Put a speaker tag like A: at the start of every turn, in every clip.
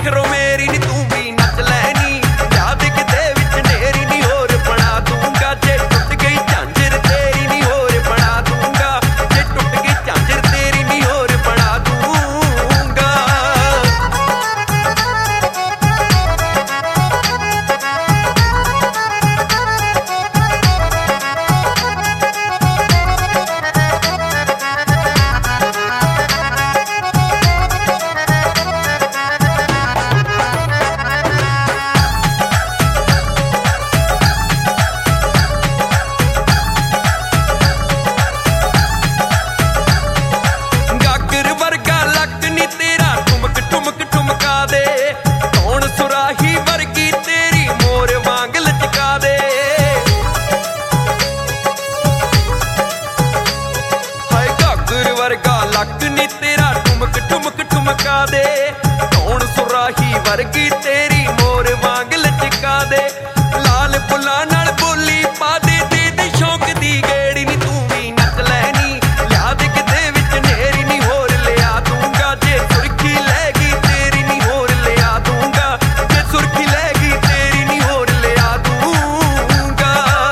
A: नखरों मेरी नी तू भी नच लैनी याद किते विच नेरी नी होर बना दूंगा जे टुट गई झांजर तेरी नी होर बना दूंगा जे टुट गई झांजर तेरी नी होर बना दूंगा। गागर वर्गा लक नी तेरा ठुमक ठुमक ठुमका दे कौन सुराही वर्गी तेरी मोर वांग लचका दे। हाय गागर वर्गा लक नी तेरा ठुमक ठुमक ठुमका दे कौन सुराही वर्गी तेरी मोर वांग लचका दे। लाल फुल्लां नाल बोली पा दे दे शौक दी गेड़ी नी तू भी नच लैनी याद किते विच नेरी नी होर लिया दूंगा जे सुर्खी लैगी तेरी नी होर लिया दूंगा जे सुर्खी लैगी तेरी नी होर लिया दूंगा।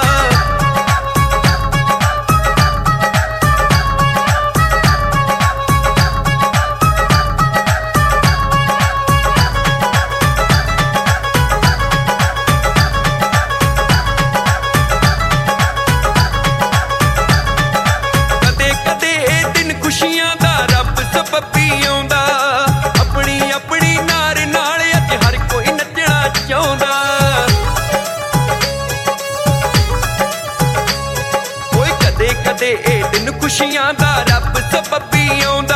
A: कदे कदे ए दिन खुशियां दा रब सबबी आउंदा अपनी अपनी नार नाल अज हर कोई नचना चाहुंदा। ओए कदे कदे ए दिन खुशियां दा रब सबबी आउंदा